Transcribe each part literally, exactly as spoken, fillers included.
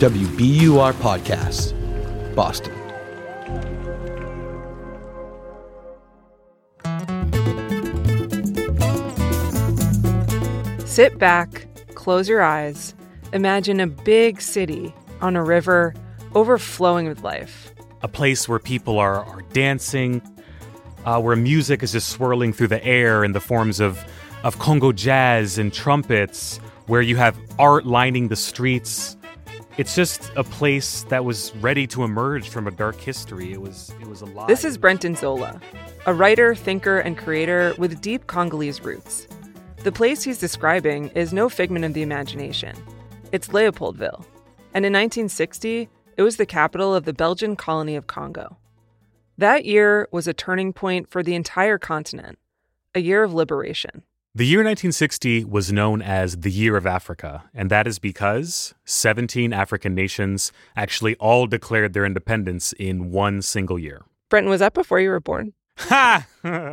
W B U R Podcast, Boston. Sit back, close your eyes, imagine a big city on a river overflowing with life. A place where people are, are dancing, uh, where music is just swirling through the air in the forms of, of Congo jazz and trumpets, where you have art lining the streets. It's just a place that was ready to emerge from a dark history. It was it was alive. This is Brenton Zola, a writer, thinker, and creator with deep Congolese roots. The place he's describing is no figment of the imagination. It's Leopoldville. And in nineteen sixty, it was the capital of the Belgian colony of Congo. That year was a turning point for the entire continent, a year of liberation. The year nineteen sixty was known as the Year of Africa, and that is because seventeen African nations actually all declared their independence in one single year. Brenton, was that before you were born? Ha!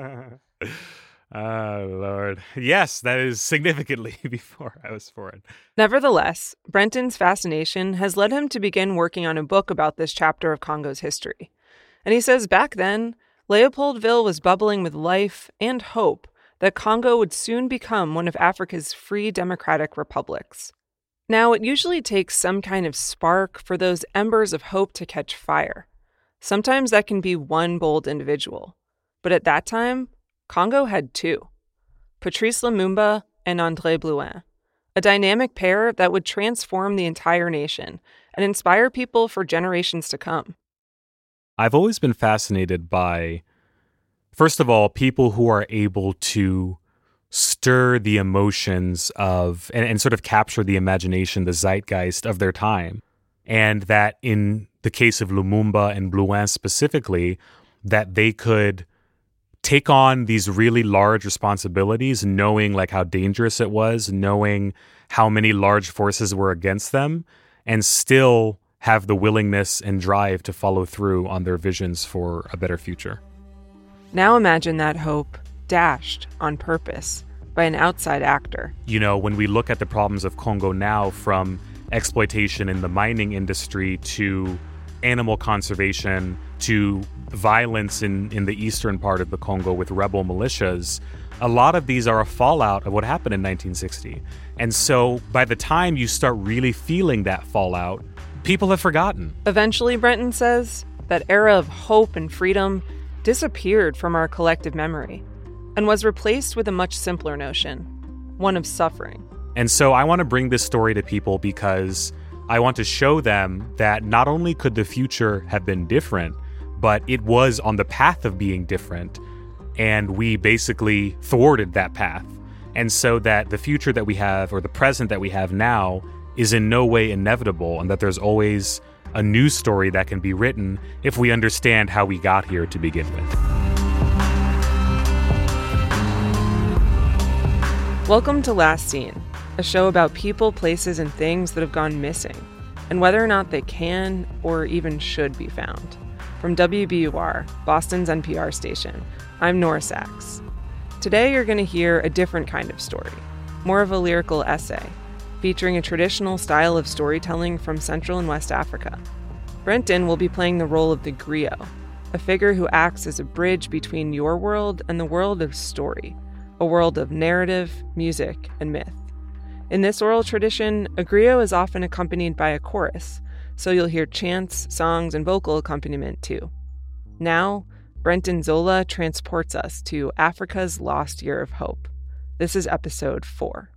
Oh, Lord. Yes, that is significantly before I was born. Nevertheless, Brenton's fascination has led him to begin working on a book about this chapter of Congo's history. And he says back then, Leopoldville was bubbling with life and hope that Congo would soon become one of Africa's free democratic republics. Now, it usually takes some kind of spark for those embers of hope to catch fire. Sometimes that can be one bold individual. But at that time, Congo had two, Patrice Lumumba and André Blouin, a dynamic pair that would transform the entire nation and inspire people for generations to come. I've always been fascinated by, first of all, people who are able to stir the emotions of and, and sort of capture the imagination, the zeitgeist of their time. And that in the case of Lumumba and Blouin specifically, that they could take on these really large responsibilities, knowing like how dangerous it was, knowing how many large forces were against them, and still have the willingness and drive to follow through on their visions for a better future. Now imagine that hope dashed on purpose by an outside actor. You know, when we look at the problems of Congo now, from exploitation in the mining industry to animal conservation to violence in, in the eastern part of the Congo with rebel militias, a lot of these are a fallout of what happened in nineteen sixty. And so by the time you start really feeling that fallout, people have forgotten. Eventually, Brenton says, that era of hope and freedom disappeared from our collective memory and was replaced with a much simpler notion, one of suffering. And so I want to bring this story to people because I want to show them that not only could the future have been different, but it was on the path of being different, and we basically thwarted that path. And so that the future that we have, or the present that we have now, is in no way inevitable, and that there's always a new story that can be written if we understand how we got here to begin with. Welcome to Last Seen, a show about people, places, and things that have gone missing, and whether or not they can or even should be found. From W B U R, Boston's N P R station, I'm Nora Sachs. Today you're going to hear a different kind of story, more of a lyrical essay, featuring a traditional style of storytelling from Central and West Africa. Brenton will be playing the role of the griot, a figure who acts as a bridge between your world and the world of story, a world of narrative, music, and myth. In this oral tradition, a griot is often accompanied by a chorus, so you'll hear chants, songs, and vocal accompaniment too. Now, Brenton Zola transports us to Africa's lost year of hope. This is episode four.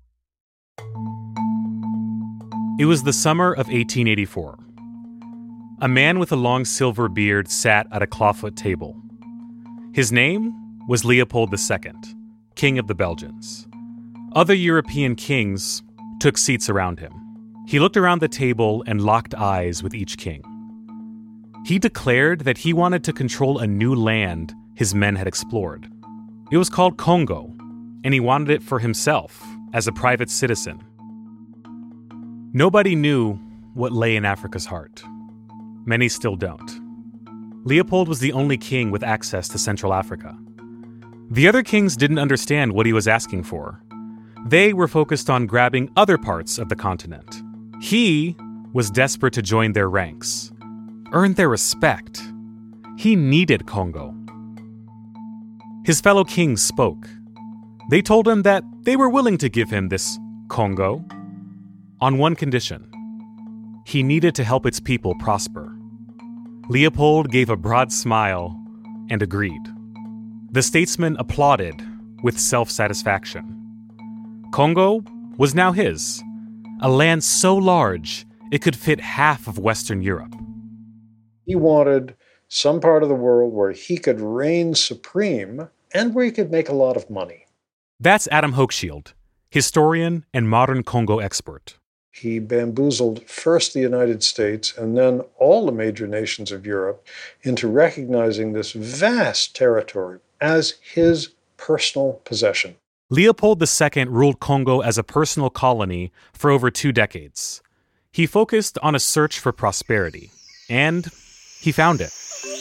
It was the summer of eighteen eighty-four. A man with a long silver beard sat at a clawfoot table. His name was Leopold the Second, King of the Belgians. Other European kings took seats around him. He looked around the table and locked eyes with each king. He declared that he wanted to control a new land his men had explored. It was called Congo, and he wanted it for himself as a private citizen. Nobody knew what lay in Africa's heart. Many still don't. Leopold was the only king with access to Central Africa. The other kings didn't understand what he was asking for. They were focused on grabbing other parts of the continent. He was desperate to join their ranks, earn their respect. He needed Congo. His fellow kings spoke. They told him that they were willing to give him this Congo on one condition. He needed to help its people prosper. Leopold gave a broad smile and agreed. The statesman applauded with self-satisfaction. Congo was now his, a land so large it could fit half of Western Europe. He wanted some part of the world where he could reign supreme and where he could make a lot of money. That's Adam Hochschild, historian and modern Congo expert. He bamboozled first the United States and then all the major nations of Europe into recognizing this vast territory as his personal possession. Leopold the Second ruled Congo as a personal colony for over two decades. He focused on a search for prosperity, and he found it.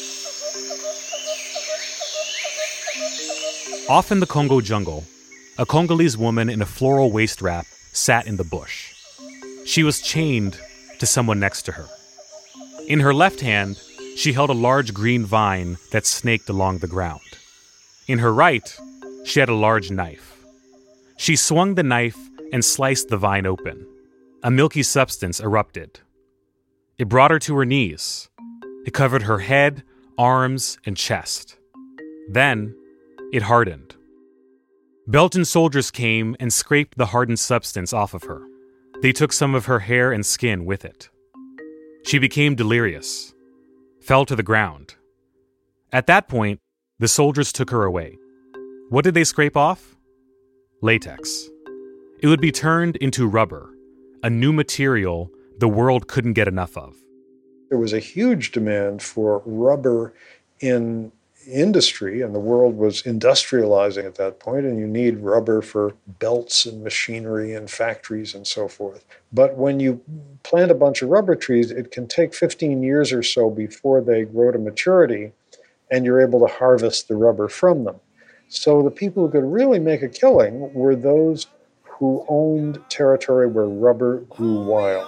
Off in the Congo jungle, a Congolese woman in a floral waist wrap sat in the bush. She was chained to someone next to her. In her left hand, she held a large green vine that snaked along the ground. In her right, she had a large knife. She swung the knife and sliced the vine open. A milky substance erupted. It brought her to her knees. It covered her head, arms, and chest. Then, it hardened. Belgian soldiers came and scraped the hardened substance off of her. They took some of her hair and skin with it. She became delirious, fell to the ground. At that point, the soldiers took her away. What did they scrape off? Latex. It would be turned into rubber, a new material the world couldn't get enough of. There was a huge demand for rubber in industry, and the world was industrializing at that point, and you need rubber for belts and machinery and factories and so forth. But when you plant a bunch of rubber trees, it can take fifteen years or so before they grow to maturity, and you're able to harvest the rubber from them. So the people who could really make a killing were those who owned territory where rubber grew wild.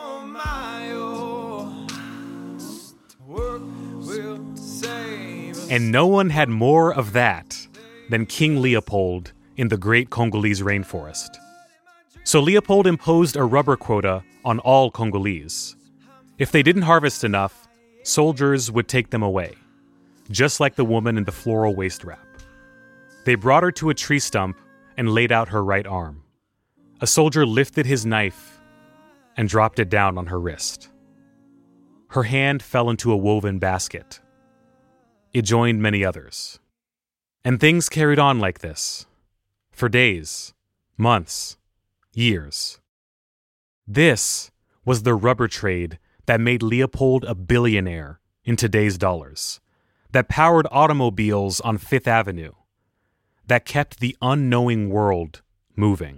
And no one had more of that than King Leopold in the great Congolese rainforest. So Leopold imposed a rubber quota on all Congolese. If they didn't harvest enough, soldiers would take them away, just like the woman in the floral waist wrap. They brought her to a tree stump and laid out her right arm. A soldier lifted his knife and dropped it down on her wrist. Her hand fell into a woven basket. It joined many others. And things carried on like this, for days, months, years. This was the rubber trade that made Leopold a billionaire in today's dollars, that powered automobiles on Fifth Avenue, that kept the unknowing world moving.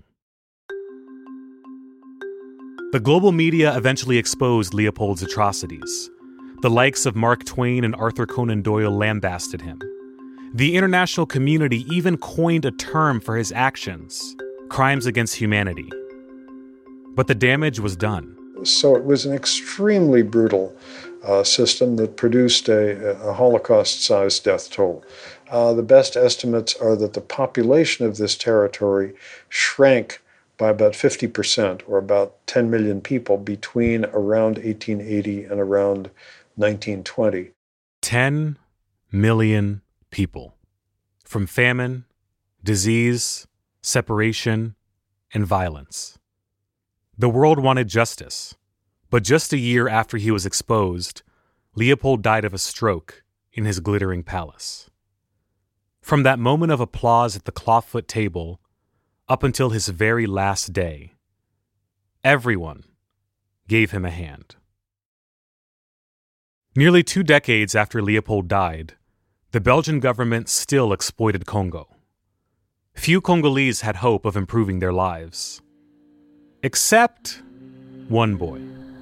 The global media eventually exposed Leopold's atrocities. The likes of Mark Twain and Arthur Conan Doyle lambasted him. The international community even coined a term for his actions, crimes against humanity. But the damage was done. So it was an extremely brutal uh, system that produced a, a Holocaust-sized death toll. Uh, the best estimates are that the population of this territory shrank by about fifty percent, or about ten million people, between around eighteen eighty and around nineteen twenty. ten million people. From famine, disease, separation, and violence. The world wanted justice, but just a year after he was exposed, Leopold died of a stroke in his glittering palace. From that moment of applause at the clawfoot table up until his very last day, everyone gave him a hand. Nearly two decades after Leopold died, the Belgian government still exploited Congo. Few Congolese had hope of improving their lives. Except one boy.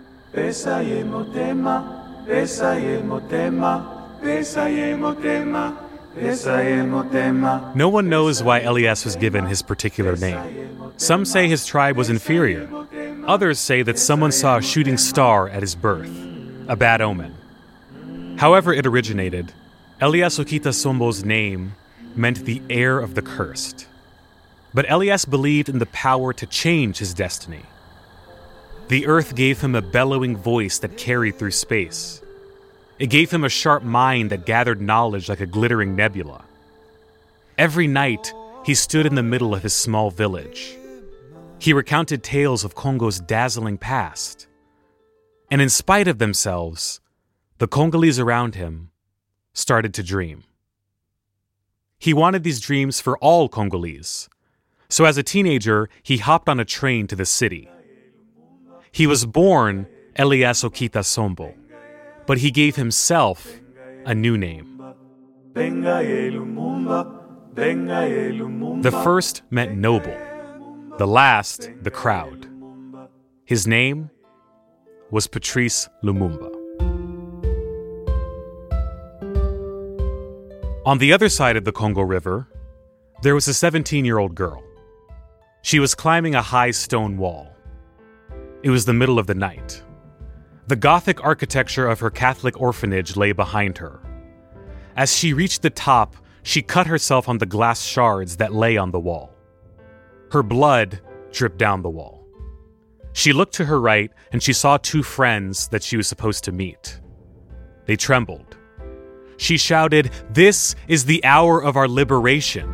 No one knows why Elias was given his particular name. Some say his tribe was inferior. Others say that someone saw a shooting star at his birth, a bad omen. However it originated, Elias Okitasombo's name meant the heir of the cursed. But Elias believed in the power to change his destiny. The earth gave him a bellowing voice that carried through space. It gave him a sharp mind that gathered knowledge like a glittering nebula. Every night, he stood in the middle of his small village. He recounted tales of Congo's dazzling past. And in spite of themselves, the Congolese around him started to dream. He wanted these dreams for all Congolese. So as a teenager, he hopped on a train to the city. He was born Elias Okitasombo, but he gave himself a new name. The first meant noble, the last the crowd. His name was Patrice Lumumba. On the other side of the Congo River, there was a seventeen-year-old girl. She was climbing a high stone wall. It was the middle of the night. The Gothic architecture of her Catholic orphanage lay behind her. As she reached the top, she cut herself on the glass shards that lay on the wall. Her blood dripped down the wall. She looked to her right and she saw two friends that she was supposed to meet. They trembled. She shouted, "This is the hour of our liberation."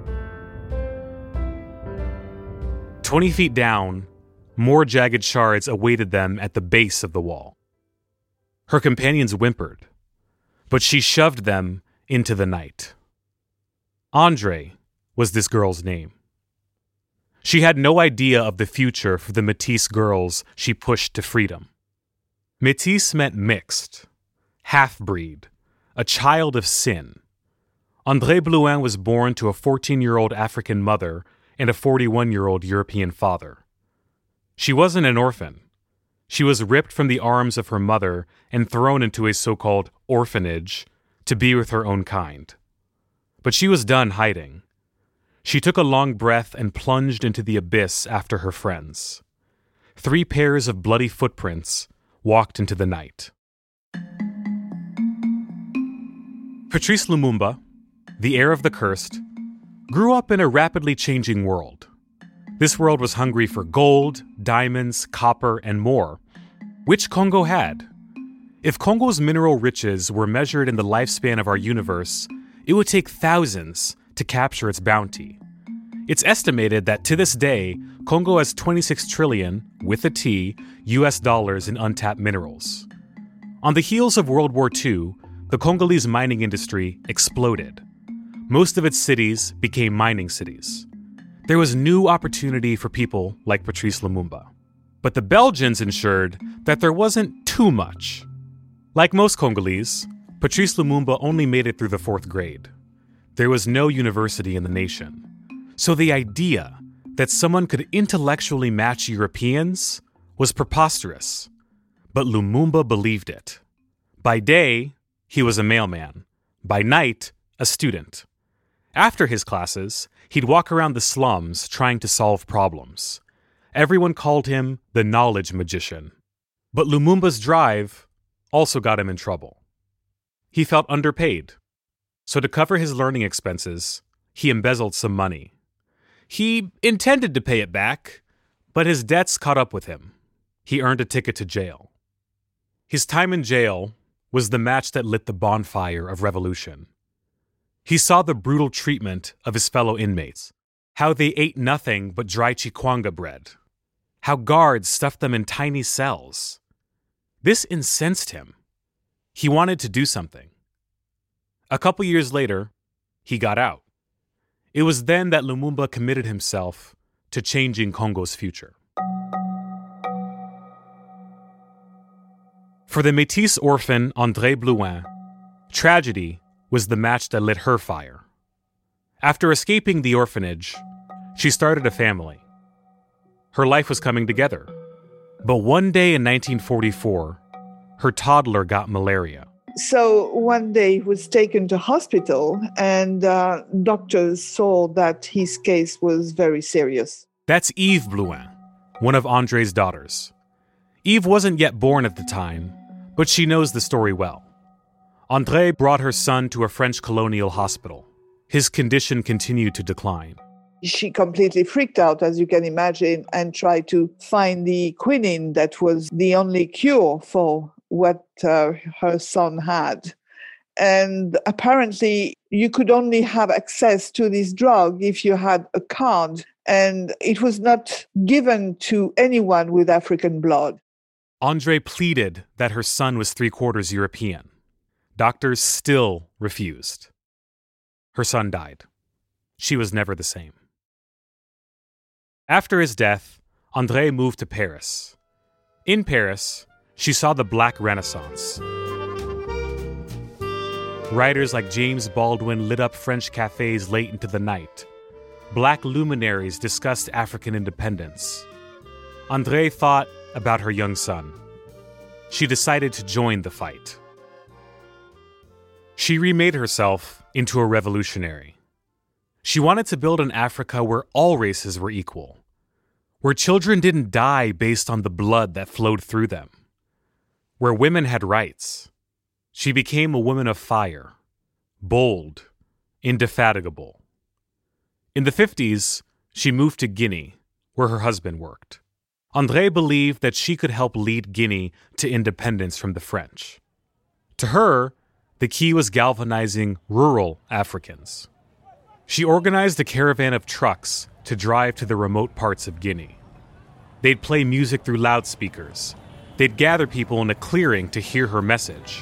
Twenty feet down, more jagged shards awaited them at the base of the wall. Her companions whimpered, but she shoved them into the night. Andre was this girl's name. She had no idea of the future for the Métis girls she pushed to freedom. Métis meant mixed, half-breed, a child of sin. André Blouin was born to a fourteen-year-old African mother and a forty-one-year-old European father. She wasn't an orphan. She was ripped from the arms of her mother and thrown into a so-called orphanage to be with her own kind. But she was done hiding. She took a long breath and plunged into the abyss after her friends. Three pairs of bloody footprints walked into the night. Patrice Lumumba, the heir of the cursed, grew up in a rapidly changing world. This world was hungry for gold, diamonds, copper, and more, which Congo had. If Congo's mineral riches were measured in the lifespan of our universe, it would take thousands to capture its bounty. It's estimated that to this day, Congo has twenty-six trillion, with a T, U S dollars in untapped minerals. On the heels of World War Two, the Congolese mining industry exploded. Most of its cities became mining cities. There was new opportunity for people like Patrice Lumumba. But the Belgians ensured that there wasn't too much. Like most Congolese, Patrice Lumumba only made it through the fourth grade. There was no university in the nation. So the idea that someone could intellectually match Europeans was preposterous. But Lumumba believed it. By day, he was a mailman. By night, a student. After his classes, he'd walk around the slums trying to solve problems. Everyone called him the knowledge magician. But Lumumba's drive also got him in trouble. He felt underpaid. So to cover his learning expenses, he embezzled some money. He intended to pay it back, but his debts caught up with him. He earned a ticket to jail. His time in jail was the match that lit the bonfire of revolution. He saw the brutal treatment of his fellow inmates, how they ate nothing but dry chikwanga bread, how guards stuffed them in tiny cells. This incensed him. He wanted to do something. A couple years later, he got out. It was then that Lumumba committed himself to changing Congo's future. For the Métis orphan André Blouin, tragedy was the match that lit her fire. After escaping the orphanage, she started a family. Her life was coming together. But one day in nineteen forty-four, her toddler got malaria. So one day he was taken to hospital and uh, doctors saw that his case was very serious. That's Yves Blouin. one of André's daughters. Eve wasn't yet born at the time, but she knows the story well. André brought her son to a French colonial hospital. His condition continued to decline. She completely freaked out, as you can imagine, and tried to find the quinine that was the only cure for what uh, her son had. And apparently, you could only have access to this drug if you had a card, and it was not given to anyone with African blood. André pleaded that her son was three-quarters European. Doctors still refused. Her son died. She was never the same. After his death, André moved to Paris. In Paris, she saw the Black Renaissance. Writers like James Baldwin lit up French cafes late into the night. Black luminaries discussed African independence. André thought about her young son. She decided to join the fight. She remade herself into a revolutionary. She wanted to build an Africa where all races were equal, where children didn't die based on the blood that flowed through them, where women had rights. She became a woman of fire, bold, indefatigable. In the fifties, she moved to Guinea, where her husband worked. André believed that she could help lead Guinea to independence from the French. To her, the key was galvanizing rural Africans. She organized a caravan of trucks to drive to the remote parts of Guinea. They'd play music through loudspeakers. They'd gather people in a clearing to hear her message.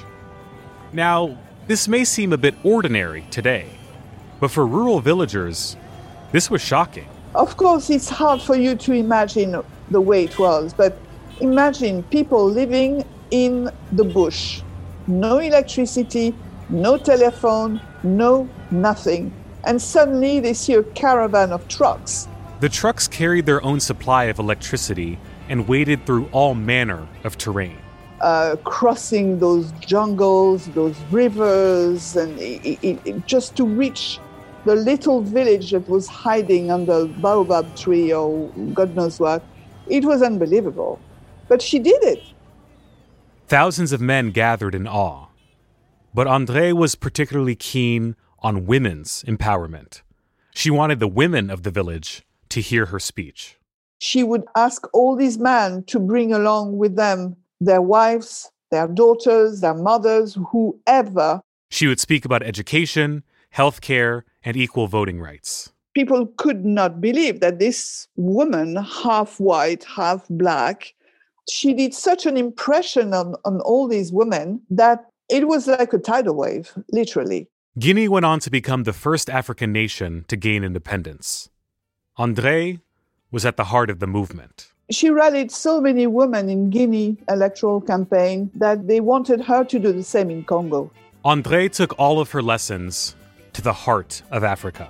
Now, this may seem a bit ordinary today, but for rural villagers, this was shocking. Of course, it's hard for you to imagine the way it was, but imagine people living in the bush. No electricity, no telephone, no nothing. And suddenly they see a caravan of trucks. The trucks carried their own supply of electricity and waded through all manner of terrain. Uh, crossing those jungles, those rivers, and it, it, it, just to reach the little village that was hiding under a baobab tree or God knows what. It was unbelievable. But she did it. Thousands of men gathered in awe. But André was particularly keen on women's empowerment. She wanted the women of the village to hear her speech. She would ask all these men to bring along with them their wives, their daughters, their mothers, whoever. She would speak about education, healthcare, and equal voting rights. People could not believe that this woman, half white, half black, she did such an impression on, on all these women that it was like a tidal wave, literally. Guinea went on to become the first African nation to gain independence. André was at the heart of the movement. She rallied so many women in Guinea electoral campaign that they wanted her to do the same in Congo. André took all of her lessons to the heart of Africa.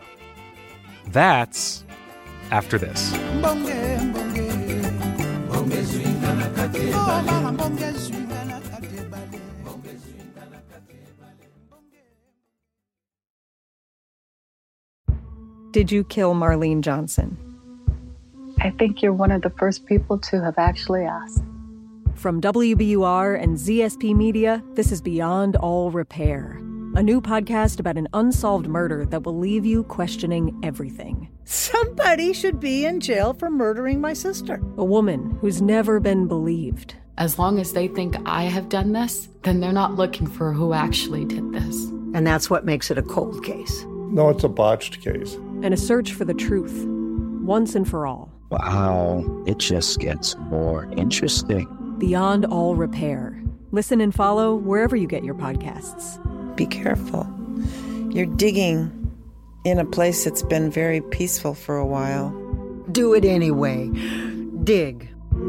That's after this. Did you kill Marlene Johnson? I think you're one of the first people to have actually asked. From W B U R and Z S P Media, this is Beyond All Repair, a new podcast about an unsolved murder that will leave you questioning everything. Somebody should be in jail for murdering my sister. A woman who's never been believed. As long as they think I have done this, then they're not looking for who actually did this. And that's what makes it a cold case. No, it's a botched case. And a search for the truth, once and for all. Wow, it just gets more interesting. Beyond All Repair. Listen and follow wherever you get your podcasts. Be careful. You're digging in a place that's been very peaceful for a while. Do it anyway. Dig.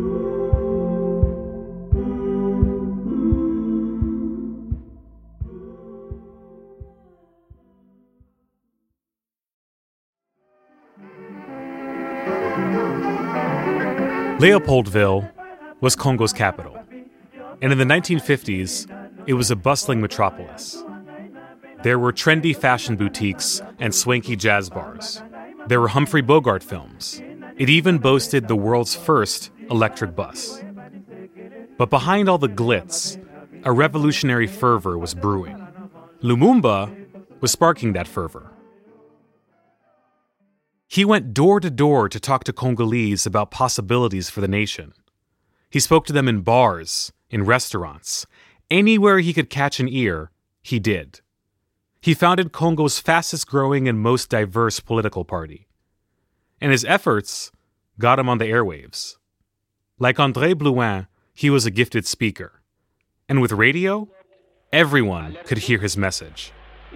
Leopoldville was Congo's capital, and in the nineteen fifties, it was a bustling metropolis. There were trendy fashion boutiques and swanky jazz bars. There were Humphrey Bogart films. It even boasted the world's first electric bus. But behind all the glitz, a revolutionary fervor was brewing. Lumumba was sparking that fervor. He went door to door to talk to Congolese about possibilities for the nation. He spoke to them in bars, in restaurants. Anywhere he could catch an ear, he did. He founded Congo's fastest growing and most diverse political party. And his efforts got him on the airwaves. Like André Blouin, he was a gifted speaker. And with radio, everyone could hear his message.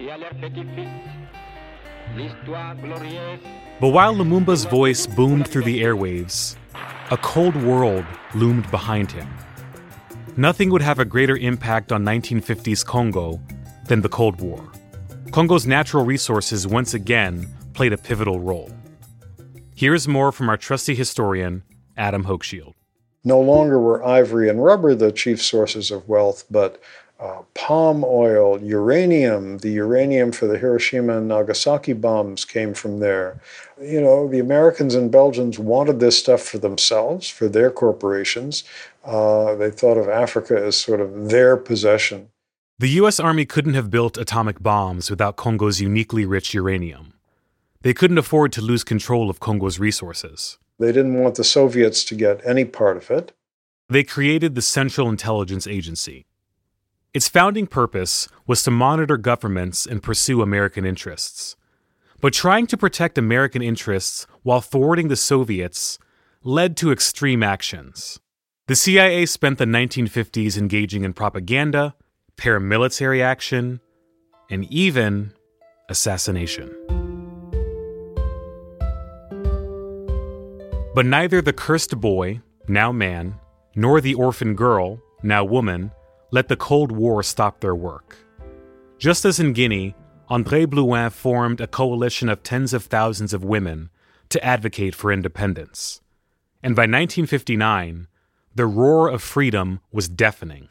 But while Lumumba's voice boomed through the airwaves, a cold world loomed behind him. Nothing would have a greater impact on nineteen fifties Congo than the Cold War. Congo's natural resources once again played a pivotal role. Here's more from our trusty historian, Adam Hochschild. No longer were ivory and rubber the chief sources of wealth, but uh, palm oil, uranium, the uranium for the Hiroshima and Nagasaki bombs came from there. You know, the Americans and Belgians wanted this stuff for themselves, for their corporations. Uh, they thought of Africa as sort of their possession. The U S Army couldn't have built atomic bombs without Congo's uniquely rich uranium. They couldn't afford to lose control of Congo's resources. They didn't want the Soviets to get any part of it. They created the Central Intelligence Agency. Its founding purpose was to monitor governments and pursue American interests. But trying to protect American interests while thwarting the Soviets led to extreme actions. The C I A spent the nineteen fifties engaging in propaganda, paramilitary action, and even assassination. But neither the cursed boy, now man, nor the orphan girl, now woman, let the Cold War stop their work. Just as in Guinea, André Blouin formed a coalition of tens of thousands of women to advocate for independence. And by nineteen fifty-nine, the roar of freedom was deafening.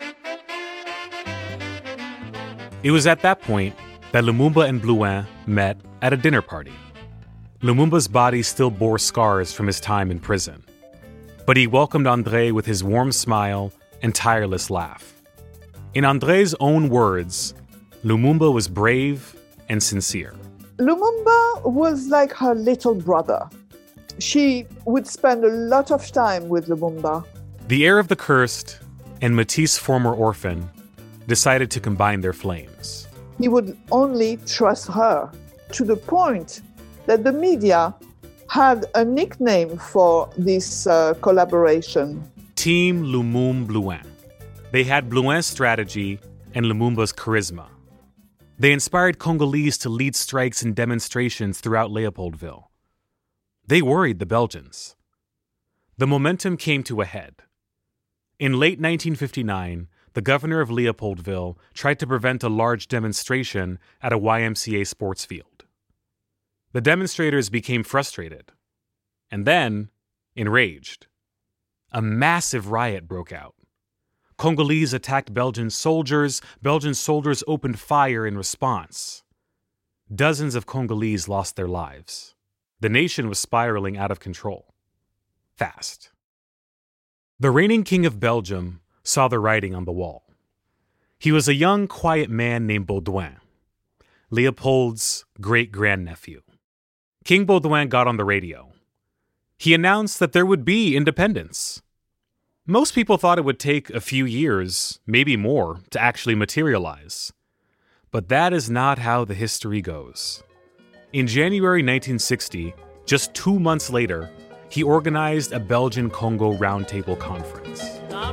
It was at that point that Lumumba and Blouin met at a dinner party. Lumumba's body still bore scars from his time in prison. But he welcomed André with his warm smile and tireless laugh. In André's own words, Lumumba was brave and sincere. Lumumba was like her little brother. She would spend a lot of time with Lumumba. The heir of the cursed and Matisse's former orphan decided to combine their flames. He would only trust her, to the point that the media had a nickname for this uh, collaboration. Team Lumumba-Blouin. They had Blouin's strategy and Lumumba's charisma. They inspired Congolese to lead strikes and demonstrations throughout Leopoldville. They worried the Belgians. The momentum came to a head. In late nineteen fifty-nine, the governor of Leopoldville tried to prevent a large demonstration at a Y M C A sports field. The demonstrators became frustrated, and then enraged. A massive riot broke out. Congolese attacked Belgian soldiers. Belgian soldiers opened fire in response. Dozens of Congolese lost their lives. The nation was spiraling out of control. Fast. The reigning king of Belgium saw the writing on the wall. He was a young, quiet man named Baudouin, Leopold's great-grandnephew. King Baudouin got on the radio. He announced that there would be independence. Most people thought it would take a few years, maybe more, to actually materialize. But that is not how the history goes. In January nineteen sixty, just two months later, he organized a Belgian Congo Roundtable Conference.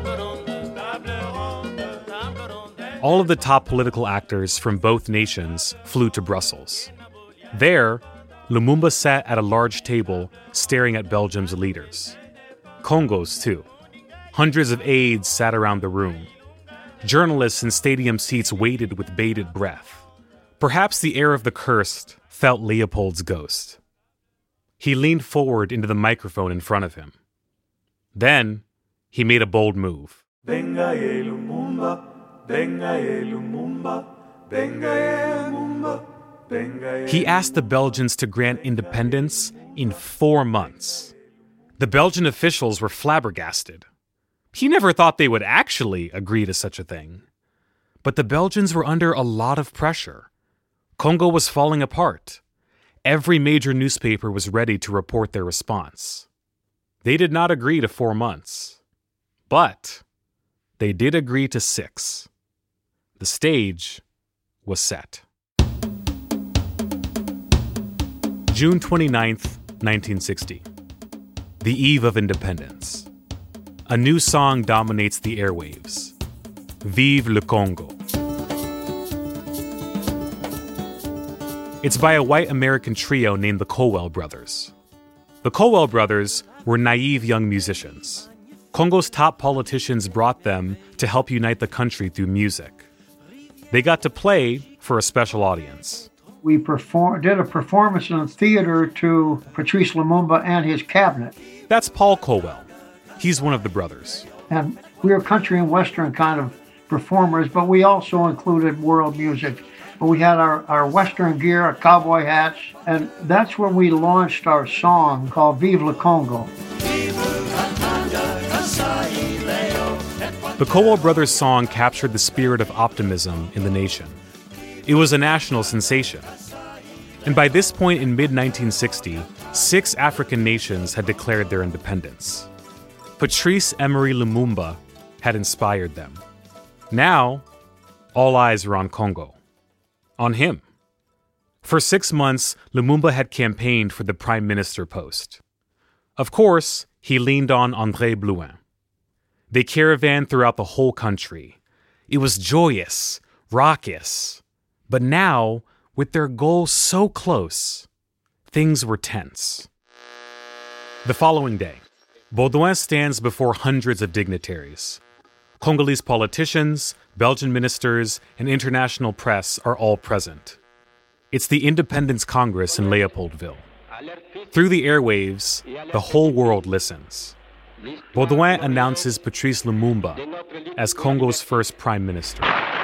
All of the top political actors from both nations flew to Brussels. There, Lumumba sat at a large table staring at Belgium's leaders. Congo's, too. Hundreds of aides sat around the room. Journalists in stadium seats waited with bated breath. Perhaps the heir of the cursed felt Leopold's ghost. He leaned forward into the microphone in front of him. Then, he made a bold move. Benga ye Lumumba, benga ye Lumumba, benga ye Lumumba, benga ye. He asked the Belgians to grant independence in four months. The Belgian officials were flabbergasted. He never thought they would actually agree to such a thing. But the Belgians were under a lot of pressure. Congo was falling apart. Every major newspaper was ready to report their response. They did not agree to four months. But they did agree to six. The stage was set. June twenty-ninth, nineteen sixty. The eve of independence. A new song dominates the airwaves. Vive le Congo. It's by a white American trio named the Colwell Brothers. The Colwell Brothers were naive young musicians. Congo's top politicians brought them to help unite the country through music. They got to play for a special audience. We perform, did a performance in the theater to Patrice Lumumba and his cabinet. That's Paul Colwell. He's one of the brothers. And we were country and western kind of performers, but we also included world music. But we had our, our western gear, our cowboy hats, and that's when we launched our song called Vive le Congo. The Colwell Brothers song captured the spirit of optimism in the nation. It was a national sensation. And by this point in mid nineteen sixty, six African nations had declared their independence. Patrice Emery Lumumba had inspired them. Now, all eyes were on Congo. On him. For six months, Lumumba had campaigned for the prime minister post. Of course, he leaned on André Blouin. They caravanned throughout the whole country. It was joyous, raucous. But now, with their goal so close, things were tense. The following day, Baudouin stands before hundreds of dignitaries. Congolese politicians, Belgian ministers, and international press are all present. It's the Independence Congress in Leopoldville. Through the airwaves, the whole world listens. Baudouin announces Patrice Lumumba as Congo's first prime minister.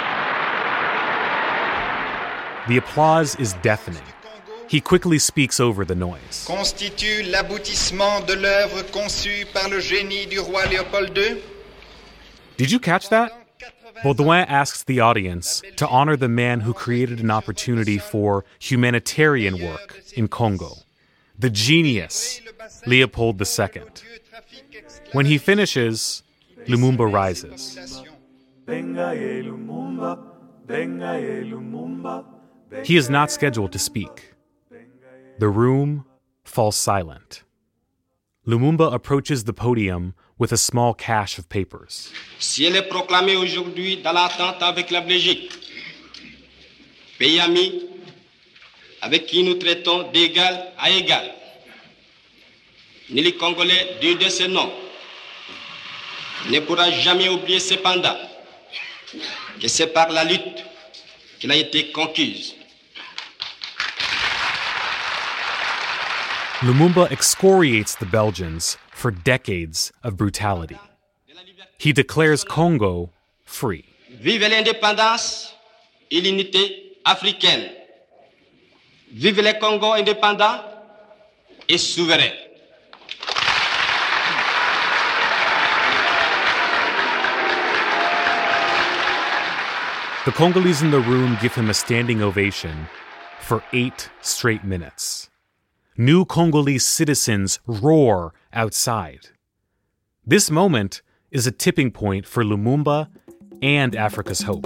The applause is deafening. He quickly speaks over the noise. Constitue l'aboutissement de l'œuvre conçue par le génie du roi Léopold deux. Did you catch that? Baudouin asks the audience to honor the man who created an opportunity for humanitarian work in Congo, the genius, Leopold the Second. When he finishes, Lumumba rises. He is not scheduled to speak. The room falls silent. Lumumba approaches the podium with a small cache of papers. Si elle est proclamée aujourd'hui dans l'entente avec la Belgique, pays ami avec qui nous traitons d'égal à égal, ni les Congolais d'un de ces noms ne pourra jamais oublier cependant que c'est par la lutte qu'elle a été conquise. Lumumba excoriates the Belgians for decades of brutality. He declares Congo free. Vive l'indépendance et l'unité africaine. Vive le Congo indépendant et souverain. The Congolese in the room give him a standing ovation for eight straight minutes. New Congolese citizens roar outside. This moment is a tipping point for Lumumba and Africa's hope.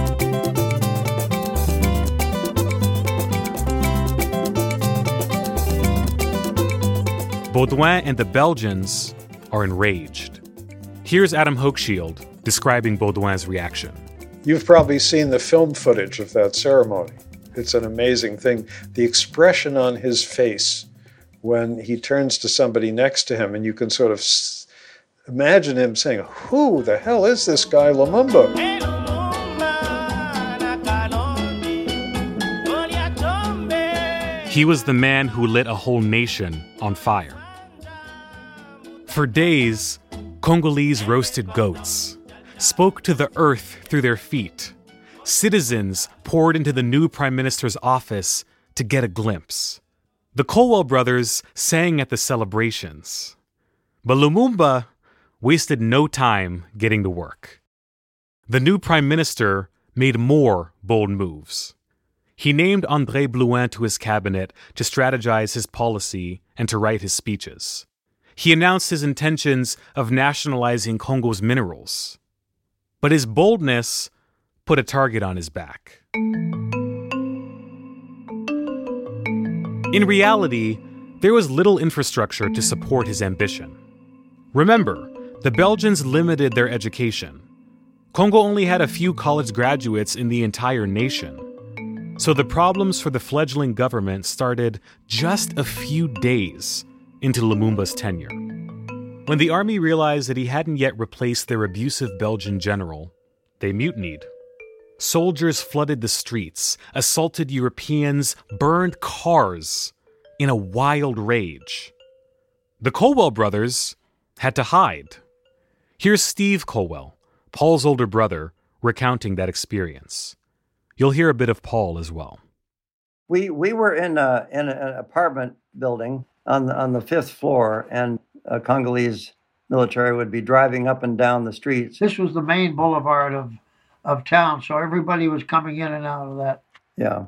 Baudouin and the Belgians are enraged. Here's Adam Hochschild describing Baudouin's reaction. You've probably seen the film footage of that ceremony. It's an amazing thing. The expression on his face when he turns to somebody next to him, and you can sort of s- imagine him saying, "Who the hell is this guy, Lumumba?" He was the man who lit a whole nation on fire. For days, Congolese roasted goats, spoke to the earth through their feet. Citizens poured into the new prime minister's office to get a glimpse. The Colwell brothers sang at the celebrations. But Lumumba wasted no time getting to work. The new prime minister made more bold moves. He named André Blouin to his cabinet to strategize his policy and to write his speeches. He announced his intentions of nationalizing Congo's minerals. But his boldness put a target on his back. In reality, there was little infrastructure to support his ambition. Remember, the Belgians limited their education. Congo only had a few college graduates in the entire nation. So the problems for the fledgling government started just a few days into Lumumba's tenure. When the army realized that he hadn't yet replaced their abusive Belgian general, they mutinied. Soldiers flooded the streets, assaulted Europeans, burned cars in a wild rage. The Colwell brothers had to hide. Here's Steve Colwell, Paul's older brother, recounting that experience. You'll hear a bit of Paul as well. We we were in a, in an apartment building on the, on the fifth floor, and a Congolese military would be driving up and down the streets. This was the main boulevard of, of town, so everybody was coming in and out of that. Yeah,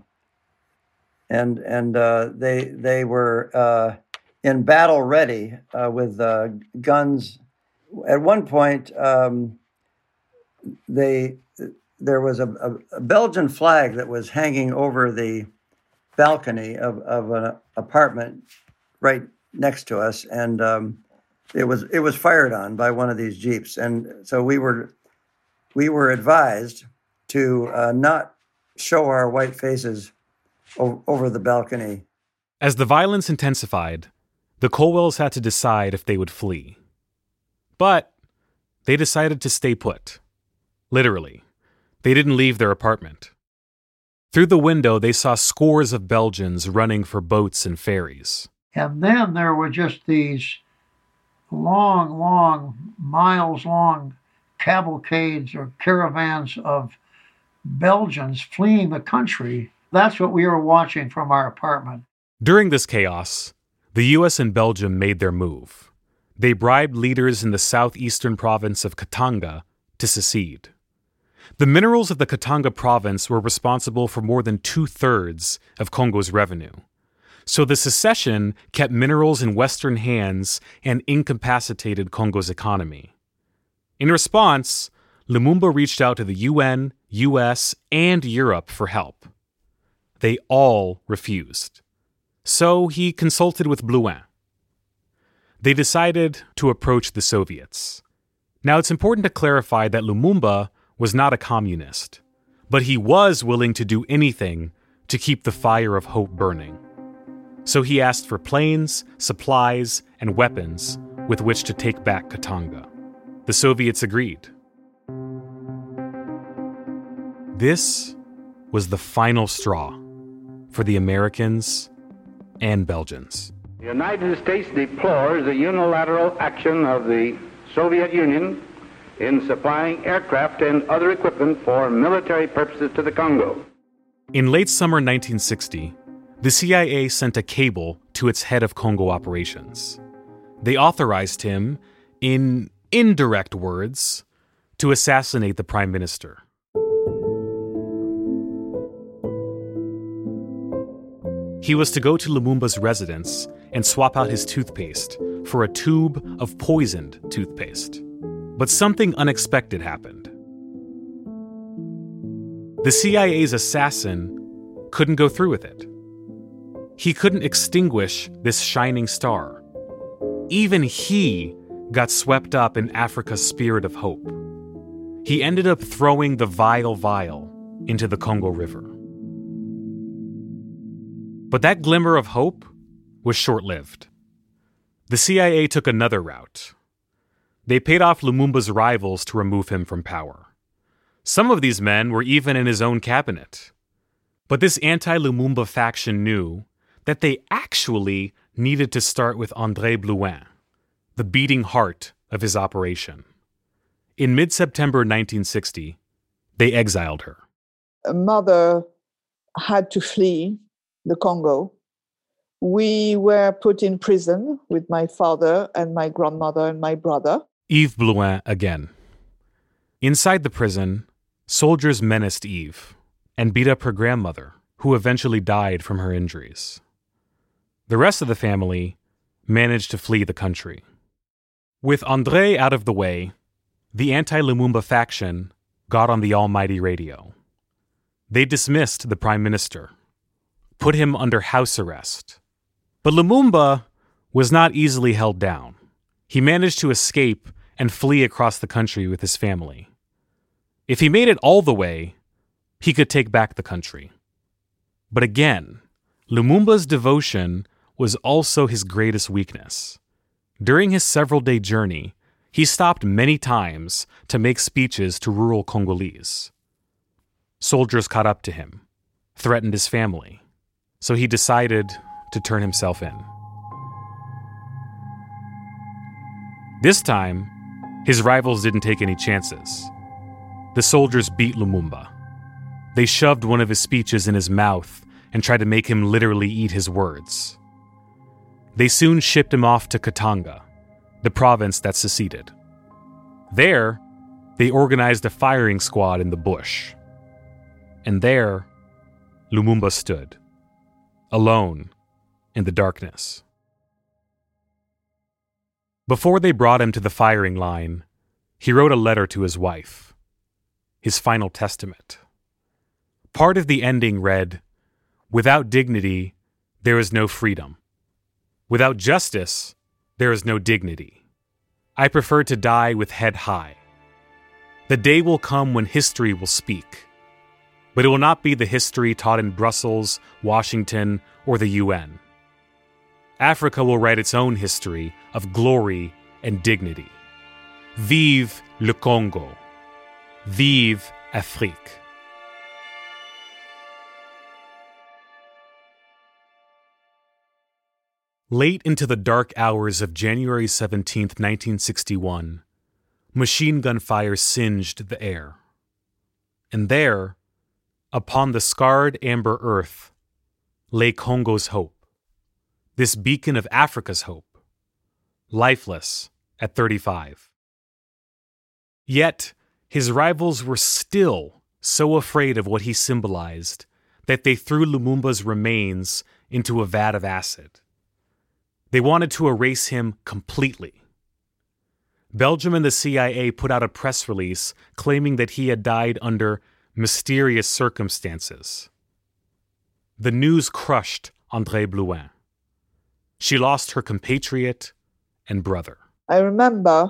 and and uh, they they were uh, in battle ready uh, with uh, guns. At one point, um, they. There was a, a, a Belgian flag that was hanging over the balcony of, of an apartment right next to us, and um, it was it was fired on by one of these jeeps, and so we were we were advised to uh, not show our white faces o- over the balcony. As the violence intensified, the Colwells had to decide if they would flee, but they decided to stay put, literally. They didn't leave their apartment. Through the window, they saw scores of Belgians running for boats and ferries. And then there were just these long, long, miles-long cavalcades or caravans of Belgians fleeing the country. That's what we were watching from our apartment. During this chaos, the U S and Belgium made their move. They bribed leaders in the southeastern province of Katanga to secede. The minerals of the Katanga province were responsible for more than two-thirds of Congo's revenue. So the secession kept minerals in Western hands and incapacitated Congo's economy. In response, Lumumba reached out to the U N, U S, and Europe for help. They all refused. So he consulted with Blouin. They decided to approach the Soviets. Now, it's important to clarify that Lumumba was not a communist, but he was willing to do anything to keep the fire of hope burning. So he asked for planes, supplies, and weapons with which to take back Katanga. The Soviets agreed. This was the final straw for the Americans and Belgians. The United States deplores the unilateral action of the Soviet Union in supplying aircraft and other equipment for military purposes to the Congo. In late summer nineteen sixty, the C I A sent a cable to its head of Congo operations. They authorized him, in indirect words, to assassinate the prime minister. He was to go to Lumumba's residence and swap out his toothpaste for a tube of poisoned toothpaste. But something unexpected happened. The C I A's assassin couldn't go through with it. He couldn't extinguish this shining star. Even he got swept up in Africa's spirit of hope. He ended up throwing the vile vial into the Congo River. But that glimmer of hope was short-lived. The C I A took another route. They paid off Lumumba's rivals to remove him from power. Some of these men were even in his own cabinet. But this anti-Lumumba faction knew that they actually needed to start with André Blouin, the beating heart of his operation. In mid-September nineteen sixty, they exiled her. A mother had to flee the Congo We were put in prison with my father and my grandmother and my brother. Yves Blouin again. Inside the prison, soldiers menaced Yves and beat up her grandmother, who eventually died from her injuries. The rest of the family managed to flee the country. With André out of the way, the anti-Lumumba faction got on the almighty radio. They dismissed the prime minister, put him under house arrest. But Lumumba was not easily held down. He managed to escape and flee across the country with his family. If he made it all the way, he could take back the country. But again, Lumumba's devotion was also his greatest weakness. During his several-day journey, he stopped many times to make speeches to rural Congolese. Soldiers caught up to him, threatened his family, so he decided to turn himself in. This time, his rivals didn't take any chances. The soldiers beat Lumumba. They shoved one of his speeches in his mouth and tried to make him literally eat his words. They soon shipped him off to Katanga, the province that seceded. There, they organized a firing squad in the bush. And there, Lumumba stood, alone in the darkness. Before they brought him to the firing line, he wrote a letter to his wife, his final testament. Part of the ending read, "Without dignity, there is no freedom. Without justice, there is no dignity. I prefer to die with head high. The day will come when history will speak, but it will not be the history taught in Brussels, Washington, or the U N. Africa will write its own history of glory and dignity. Vive le Congo. Vive Afrique." Late into the dark hours of January seventeenth, nineteen sixty-one, machine gun fire singed the air. And there, upon the scarred amber earth, lay Congo's hope, this beacon of Africa's hope, lifeless at thirty-five. Yet, his rivals were still so afraid of what he symbolized that they threw Lumumba's remains into a vat of acid. They wanted to erase him completely. Belgium and the C I A put out a press release claiming that he had died under mysterious circumstances. The news crushed André Blouin. She lost her compatriot and brother. I remember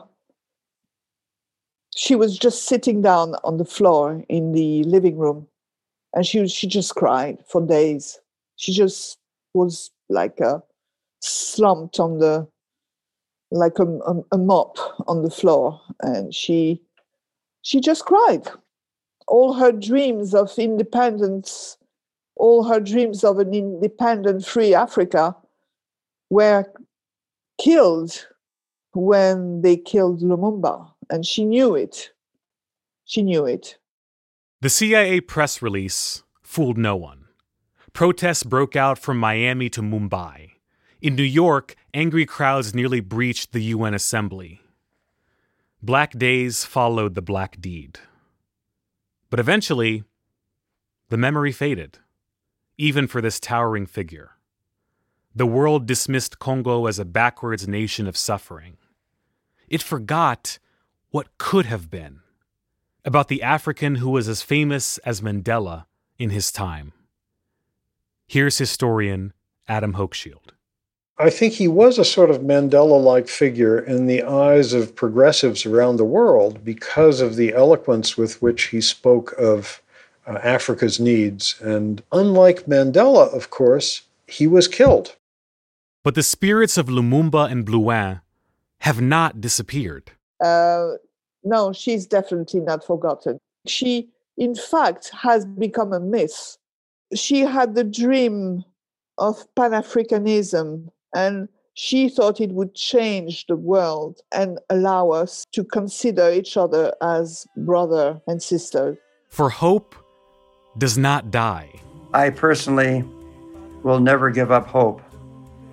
she was just sitting down on the floor in the living room, and she she just cried for days. She just was like a slumped on the, like a, a, a mop on the floor, and she she just cried. All her dreams of independence, all her dreams of an independent, free Africa were killed when they killed Lumumba, and she knew it. She knew it. The C I A press release fooled no one. Protests broke out from Miami to Mumbai. In New York, angry crowds nearly breached the U N assembly. Black days followed the black deed. But eventually, the memory faded, even for this towering figure. The world dismissed Congo as a backwards nation of suffering. It forgot what could have been, about the African who was as famous as Mandela in his time. Here's historian Adam Hochschild. I think he was a sort of Mandela-like figure in the eyes of progressives around the world because of the eloquence with which he spoke of uh, Africa's needs. And unlike Mandela, of course, he was killed. But the spirits of Lumumba and Blouin have not disappeared. Uh, no, she's definitely not forgotten. She, in fact, has become a myth. She had the dream of Pan-Africanism, and she thought it would change the world and allow us to consider each other as brother and sister. For hope does not die. I personally will never give up hope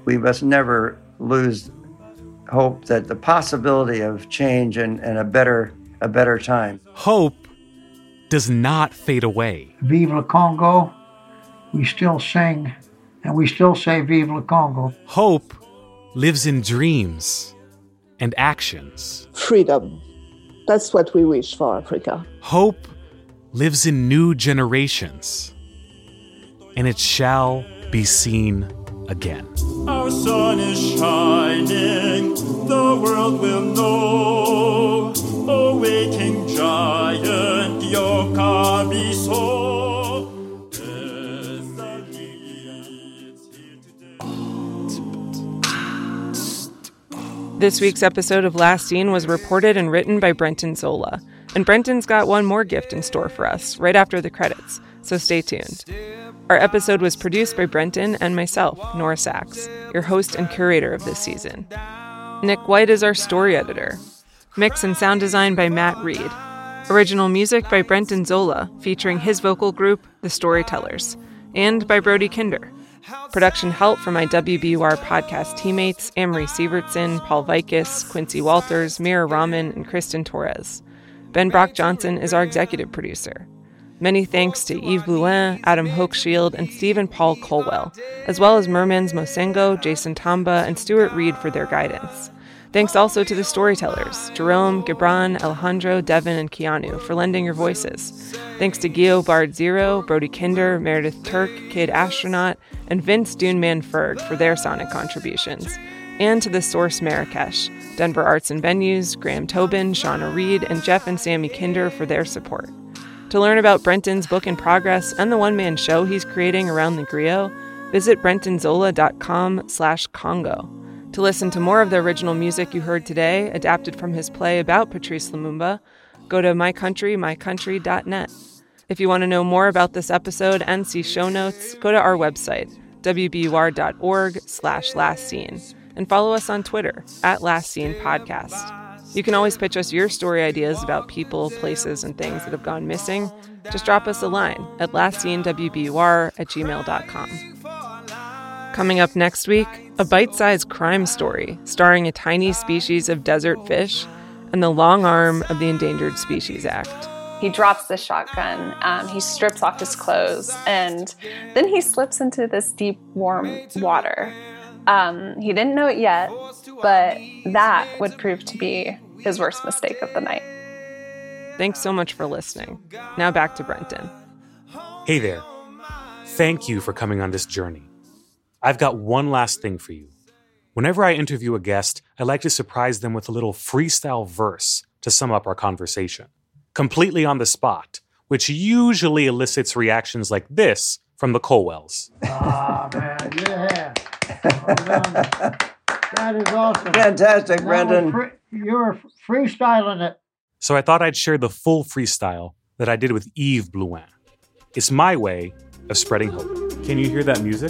We must never lose hope that the possibility of change and, and a better a better time. Hope does not fade away. Vive le Congo. We still sing, and we still say Vive le Congo. Hope lives in dreams and actions. Freedom. That's what we wish for Africa. Hope lives in new generations, and it shall be seen again. Our sun is shining, the world will know. Awaking giant, Yokabiso. This week's episode of Last Scene was reported and written by Brenton Zola. And Brenton's got one more gift in store for us right after the credits, so stay tuned. Our episode was produced by Brenton and myself, Nora Sachs, your host and curator of this season. Nick White is our story editor. Mix and sound design by Matt Reed. Original music by Brenton Zola, featuring his vocal group, The Storytellers, and by Brody Kinder. Production help from my W B U R podcast teammates, Amory Sievertson, Paul Vikis, Quincy Walters, Mira Rahman, and Kristen Torres. Ben Brock Johnson is our executive producer. Many thanks to Yves Blouin, Adam Hochschild, and Stephen Paul Colwell, as well as Mermans Mosengo, Jason Tamba, and Stuart Reed for their guidance. Thanks also to the storytellers, Jerome, Gibran, Alejandro, Devin, and Keanu, for lending your voices. Thanks to Gio Bard Zero, Brody Kinder, Meredith Turk, Kid Astronaut, and Vince Duneman Ferg for their sonic contributions. And to the Source Marrakesh, Denver Arts and Venues, Graham Tobin, Shauna Reed, and Jeff and Sammy Kinder for their support. To learn about Brenton's book in progress and the one-man show he's creating around the griot, visit brentonzola.com slash Congo. To listen to more of the original music you heard today, adapted from his play about Patrice Lumumba, go to my country my country dot net. If you want to know more about this episode and see show notes, go to our website, w b u r dot org slash last scene, and follow us on Twitter, at Last Scene Podcast. You can always pitch us your story ideas about people, places, and things that have gone missing. Just drop us a line at lastscenewbur at gmail dot com. Coming up next week, a bite-sized crime story starring a tiny species of desert fish and the long arm of the Endangered Species Act. He drops the shotgun, um, he strips off his clothes, and then he slips into this deep, warm water. Um, he didn't know it yet, but that would prove to be his worst mistake of the night. Thanks so much for listening. Now back to Brenton. Hey there. Thank you for coming on this journey. I've got one last thing for you. Whenever I interview a guest, I like to surprise them with a little freestyle verse to sum up our conversation, completely on the spot, which usually elicits reactions like this from the Colwells. Ah, man, yeah. Well done. That is awesome. Fantastic, Brendan. Free, you're freestyling it. So I thought I'd share the full freestyle that I did with Yves Blouin. It's my way of spreading hope. Can you hear that music?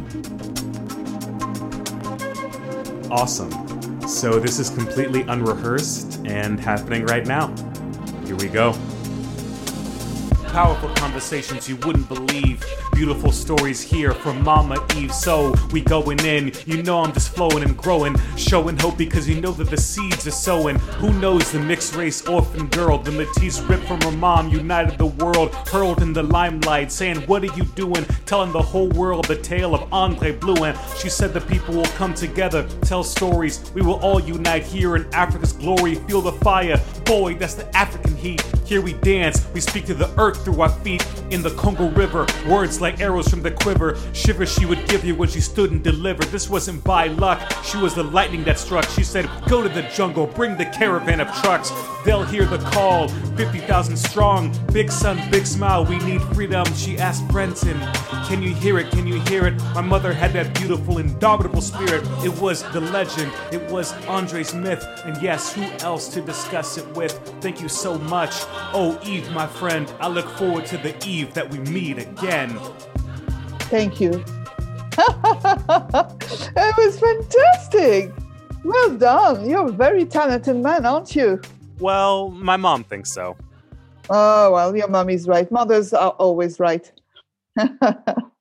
Awesome. So this is completely unrehearsed and happening right now. Here we go. Powerful conversations you wouldn't believe. Beautiful stories here from Mama Eve. So we going in. You know I'm just flowing and growing. Showing hope because you know that the seeds are sowing. Who knows the mixed race orphan girl? The Matisse ripped from her mom. United the world. Hurled in the limelight. Saying what are you doing? Telling the whole world the tale of Andre Blouin. She said the people will come together. Tell stories. We will all unite here in Africa's glory. Feel the fire. Boy, that's the African heat. Here we dance. We speak to the earth through our feet in the Congo River. Words like arrows from the quiver. Shivers she would give you when she stood and delivered. This wasn't by luck. She was the lightning that struck. She said, go to the jungle. Bring the caravan of trucks. They'll hear the call. fifty thousand strong. Big sun, big smile. We need freedom. She asked Brenton, can you hear it? Can you hear it? My mother had that beautiful, indomitable spirit. It was the legend. It was Andre's myth. And yes, who else to discuss it with? Thank you so much. Oh, Eve, my friend. I look forward to the eve that we meet again. Thank you. It was fantastic. Well done. You're a very talented man, aren't you? Well, my mom thinks so. Oh, well, your mom is right. Mothers are always right.